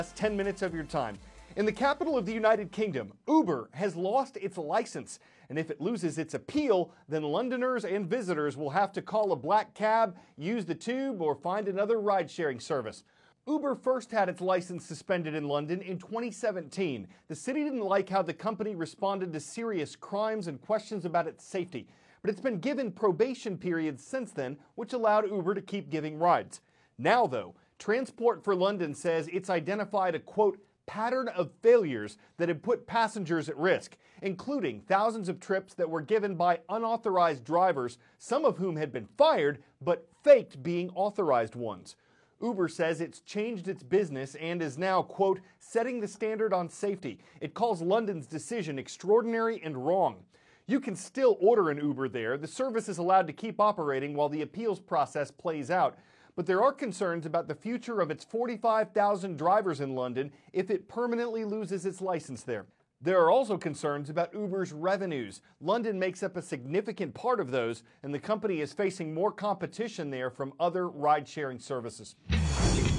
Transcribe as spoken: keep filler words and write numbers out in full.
ten minutes of your time. In the capital of the United Kingdom, Uber has lost its license. And if it loses its appeal, then Londoners and visitors will have to call a black cab, use the tube, or find another ride-sharing service. Uber first had its license suspended in London in twenty seventeen. The city didn't like how the company responded to serious crimes and questions about its safety. But it's been given probation periods since then, which allowed Uber to keep giving rides. Now, though, Transport for London says it's identified a, quote, pattern of failures that have put passengers at risk, including thousands of trips that were given by unauthorized drivers, some of whom had been fired, but faked being authorized ones. Uber says it's changed its business and is now, quote, setting the standard on safety. It calls London's decision extraordinary and wrong. You can still order an Uber there. The service is allowed to keep operating while the appeals process plays out. But there are concerns about the future of its forty-five thousand drivers in London if it permanently loses its license there. There are also concerns about Uber's revenues. London makes up a significant part of those, and the company is facing more competition there from other ride-sharing services.